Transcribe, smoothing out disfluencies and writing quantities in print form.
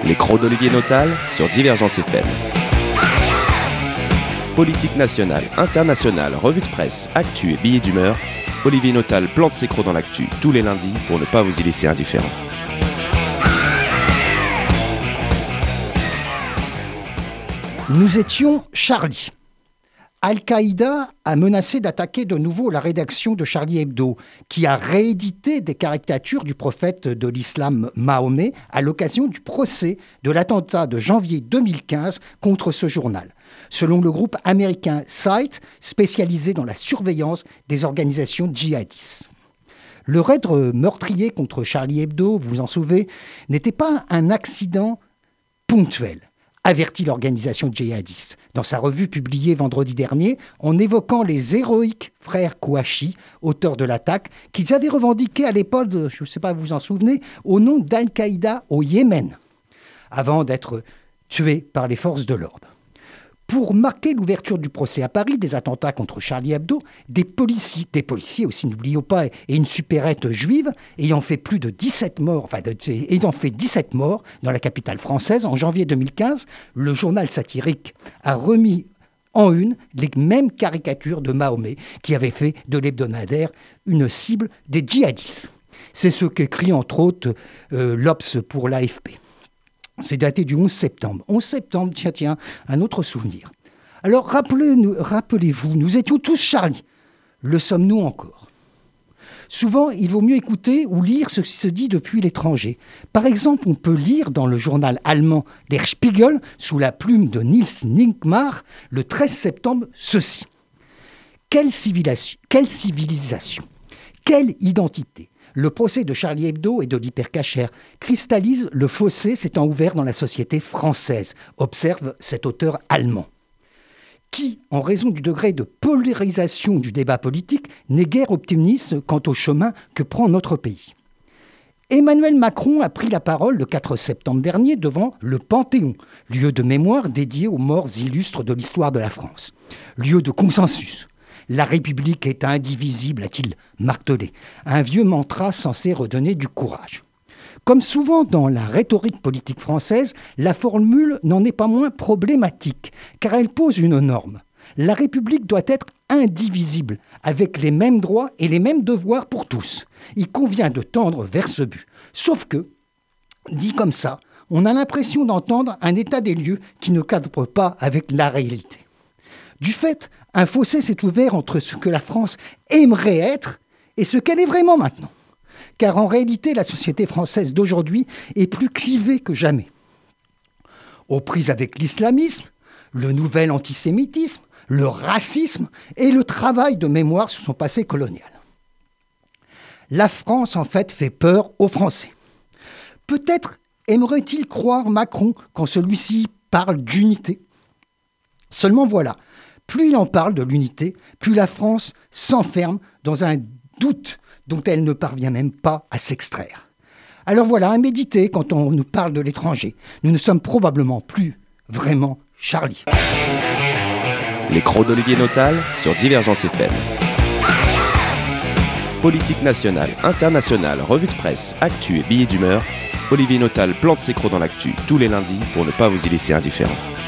Les crocs d'Olivier Notal sur Divergence FM. Politique nationale, internationale, revue de presse, actu et billets d'humeur, Olivier Notal plante ses crocs dans l'actu tous les lundis pour ne pas vous y laisser indifférent. Nous étions Charlie. Al-Qaïda a menacé d'attaquer de nouveau la rédaction de Charlie Hebdo, qui a réédité des caricatures du prophète de l'islam Mahomet à l'occasion du procès de l'attentat de janvier 2015 contre ce journal, selon le groupe américain SITE, spécialisé dans la surveillance des organisations djihadistes. Le raid meurtrier contre Charlie Hebdo, vous vous en souvenez, n'était pas un accident ponctuel, avertit l'organisation djihadiste dans sa revue publiée vendredi dernier en évoquant les héroïques frères Kouachi, auteurs de l'attaque, qu'ils avaient revendiqué à l'époque, je ne sais pas si vous vous en souvenez, au nom d'Al-Qaïda au Yémen, avant d'être tués par les forces de l'ordre. Pour marquer l'ouverture du procès à Paris des attentats contre Charlie Hebdo, des policiers aussi, n'oublions pas, et une supérette juive ayant fait 17 morts dans la capitale française en janvier 2015, le journal satirique a remis en une les mêmes caricatures de Mahomet qui avait fait de l'hebdomadaire une cible des djihadistes. C'est ce qu'écrit entre autres l'Obs pour l'AFP. C'est daté du 11 septembre. 11 septembre, tiens, un autre souvenir. Alors, rappelez-vous, nous étions tous Charlie. Le sommes-nous encore ? Souvent, il vaut mieux écouter ou lire ce qui se dit depuis l'étranger. Par exemple, on peut lire dans le journal allemand Der Spiegel, sous la plume de Nils Ninkmar, le 13 septembre, ceci. Quelle civilisation, quelle identité ? Le procès de Charlie Hebdo et de l'hypercacher cristallise le fossé s'étant ouvert dans la société française, observe cet auteur allemand, qui, en raison du degré de polarisation du débat politique, n'est guère optimiste quant au chemin que prend notre pays. Emmanuel Macron a pris la parole le 4 septembre dernier devant le Panthéon, lieu de mémoire dédié aux morts illustres de l'histoire de la France, lieu de consensus. La République est indivisible, a-t-il martelé, un vieux mantra censé redonner du courage. Comme souvent dans la rhétorique politique française, la formule n'en est pas moins problématique, car elle pose une norme. La République doit être indivisible, avec les mêmes droits et les mêmes devoirs pour tous. Il convient de tendre vers ce but. Sauf que, dit comme ça, on a l'impression d'entendre un état des lieux qui ne cadre pas avec la réalité. Du fait, un fossé s'est ouvert entre ce que la France aimerait être et ce qu'elle est vraiment maintenant. Car en réalité, la société française d'aujourd'hui est plus clivée que jamais. Aux prises avec l'islamisme, le nouvel antisémitisme, le racisme et le travail de mémoire sur son passé colonial. La France, en fait peur aux Français. Peut-être aimerait-il croire Macron quand celui-ci parle d'unité. Seulement voilà. Plus il en parle de l'unité, plus la France s'enferme dans un doute dont elle ne parvient même pas à s'extraire. Alors voilà, à méditer quand on nous parle de l'étranger. Nous ne sommes probablement plus vraiment Charlie. Les crocs d'Olivier Notal sur Divergence FM. Politique nationale, internationale, revue de presse, actu et billets d'humeur, Olivier Notal plante ses crocs dans l'actu tous les lundis pour ne pas vous y laisser indifférent.